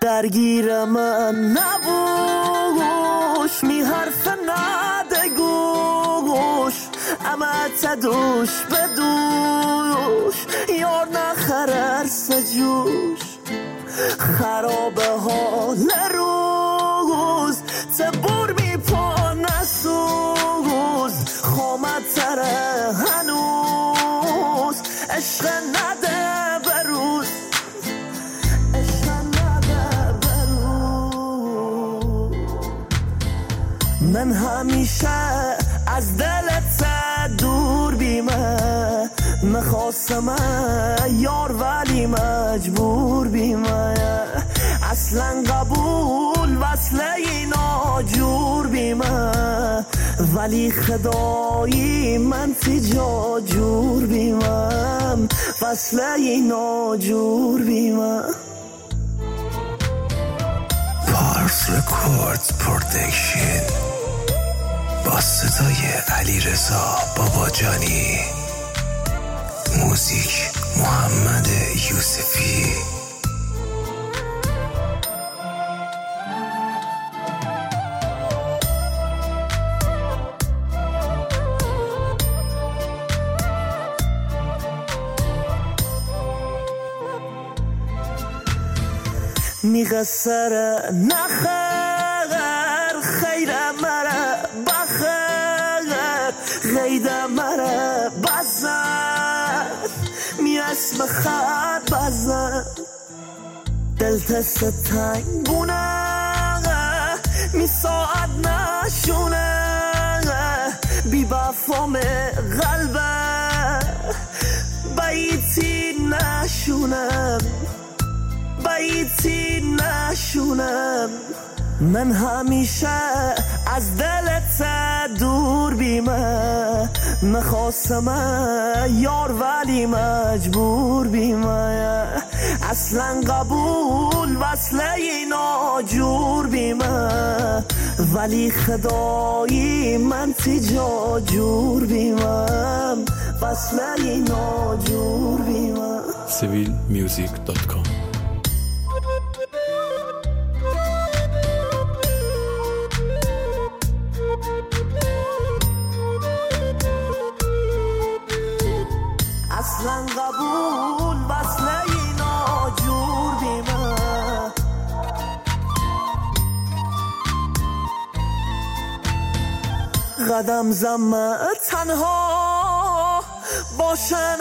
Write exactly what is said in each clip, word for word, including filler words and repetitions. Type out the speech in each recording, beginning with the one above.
درگیر من نبوش می حرف ندگوش اما تدوش بدوش یار نخرر سجوش خراب حال روز تبور می پا نسوز خامت تره هنوز عشق نده بروز عشق نده بروز من همیشه از دلت دور بیمه نخواستم یار ولی مجبور بیمه اصلا قبول وصله ناجور بیمه ولی خدایی من فی جور بیمم وصله ناجور بیمه پارس رکوردز پروڈکشن با صدای علی رضا باباجانی، موزیک محمد یوسفی. میغسر نخر خیر مرا بخر غید مرا بزر می اسم خط بزر دلت ستنگونه می ساعت نشونه بی بفام قلبه بیتی نشونم بیتی نشونم من همیشه از دلت دور بیمه نخواستم یار ولی مجبور بیمه اصلا قبول وصله ناجور بیمه ولی خدایی من تیجا جور بیمم وصله ناجور بیمه. سیویل میوزیک دات کام. اصلا قبول وصله ناجور بیمه قدم زم تنها باشن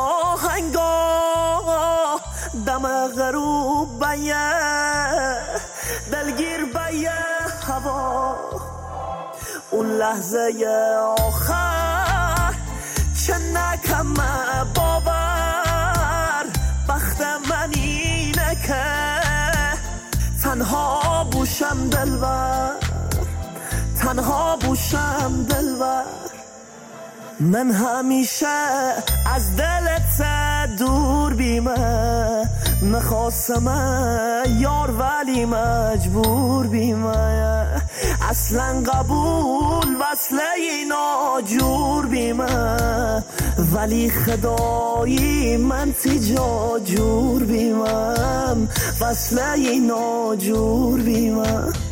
آهنگا دم غروب بیه دلگیر بیه هوا اون لحظه آخر چه نکم باور بخت من اینه که تنها بوشم دلبر تنها بوشم دلبر من همیشه از دلت دور بیمه نخواستم یار ولی مجبور بیمه اصلا قبول وصله ناجور بیمه ولی خدایی من تیجا جور بیمم وصله ناجور بیمه.